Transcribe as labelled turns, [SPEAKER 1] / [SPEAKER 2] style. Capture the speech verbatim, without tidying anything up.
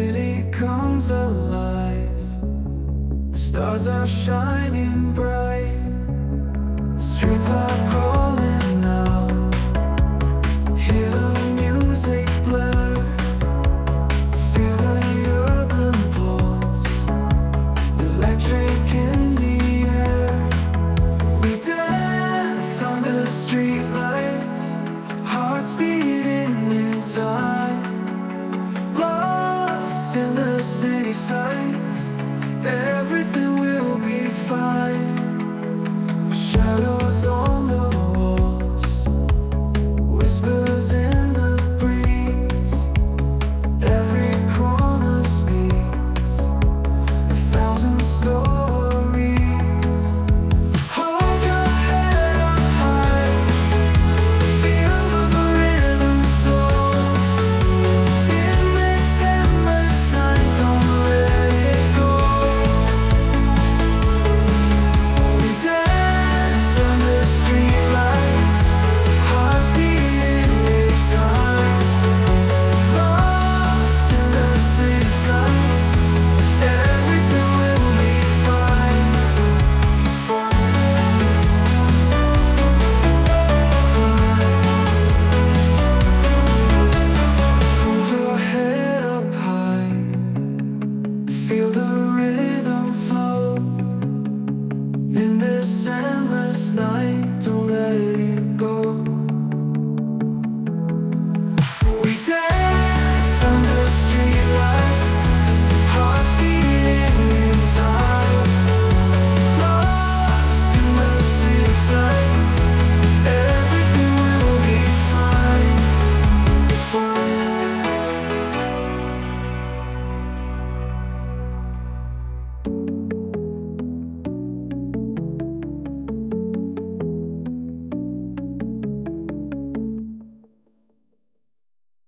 [SPEAKER 1] city comes alive. Stars are shining bright. Streets are calling out. Hear the music blur. Feel the urban pulse, electric in the air. We dance under streetlights, hearts beating in time, lost in the city sights.